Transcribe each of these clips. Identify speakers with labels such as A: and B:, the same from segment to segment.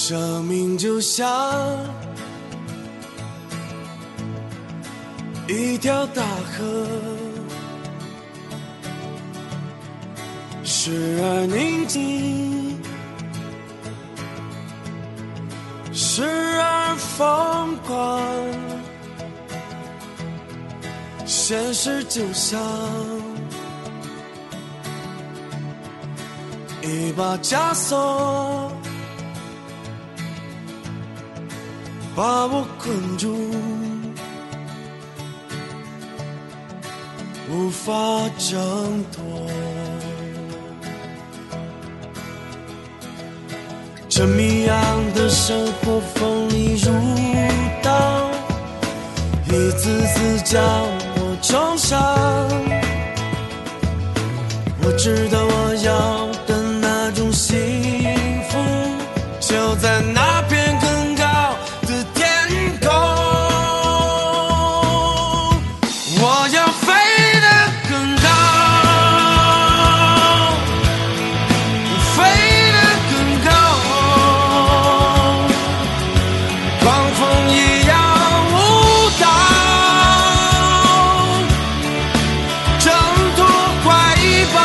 A: 生命就像一条大河，时而宁静，时而疯狂。现实就像一把枷锁，把我困住，无法挣脱。这谜样的生活锋利如刀，一次次将我重伤。我知道我要的那种幸福，就在那片更高的天空。我要飞得更高，飞得更高，狂风一样舞蹈，挣脱怀抱。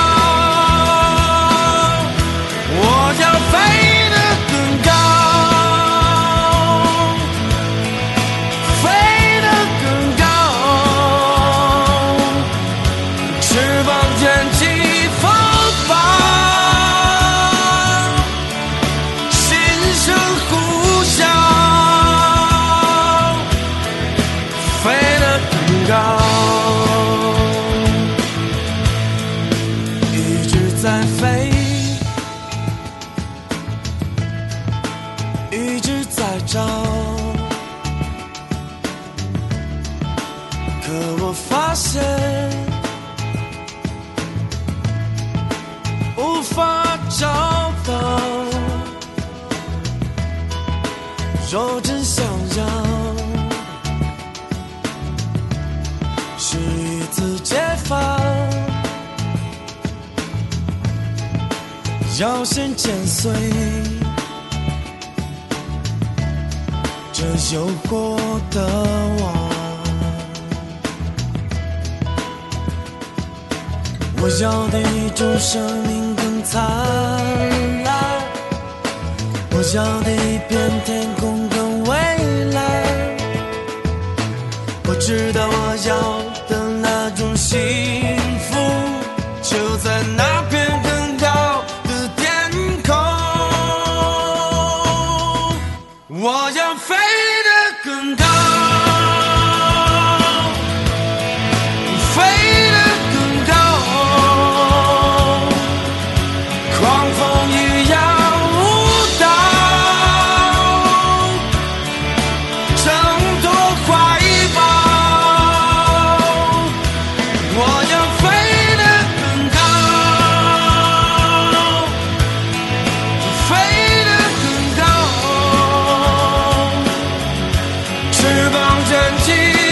A: 我要飞得更高，飞得更高，翅膀卷起风暴，心声呼啸，飞得更高，一直在飞，一直在找，可我发现无法找到。若真想要，是一次解放，要先剪碎这有过的网。我要的一种生命更灿烂，我要的一片天空更蔚蓝。我知道我要的那种幸福，就在那片更高的天空。我要飞得更高，飞得更高，狂风一样舞蹈，挣脱怀抱。我要飞得更高，飞得更高，翅膀卷起